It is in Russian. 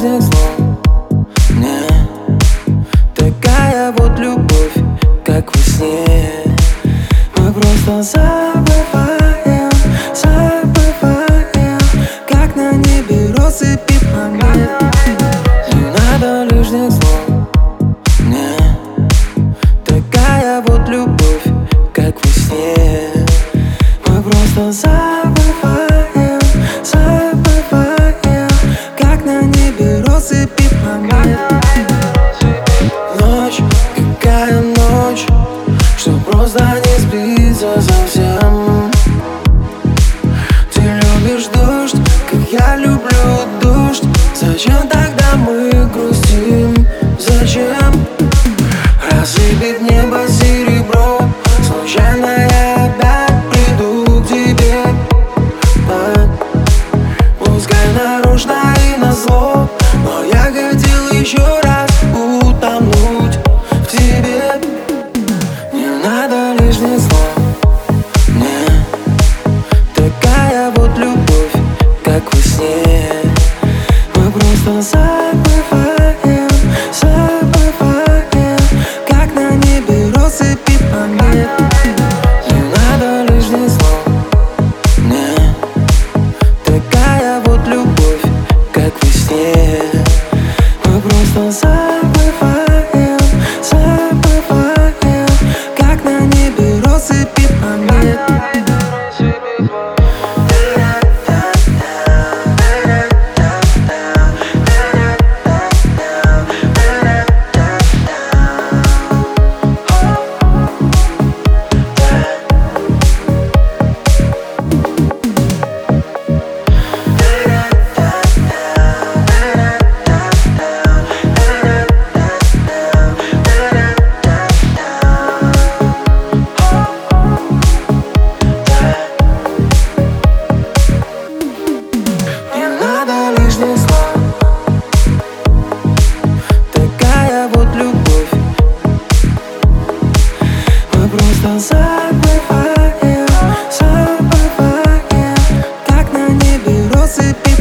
лишних слов. Не такая вот любовь, как во сне. Мы просто забываем, как на небе россыпи планет. Не надо лишних слов. Не такая вот любовь, как во сне. Мы просто забываем, как на небе россыпи планет. Ночь, какая ночь, что просто не сбиться совсем. Ты любишь дождь, как я люблю дождь. Зачем тогда мы грустим? Зачем рассыпет небо серебро? Случайно я опять приду к тебе. Пускай нарочно и назло, но я хотел еще раз утонуть в тебе. Не надо лишних слов. Не такая вот любовь, как во сне. Мы просто забываем, как на небе россыпи планет. Не надо лишних слов. Не такая вот любовь, как во сне. Мы просто забываем, как на небе россыпи планет. Такая вот любовь. Мы просто забываем, как на небе россыпи.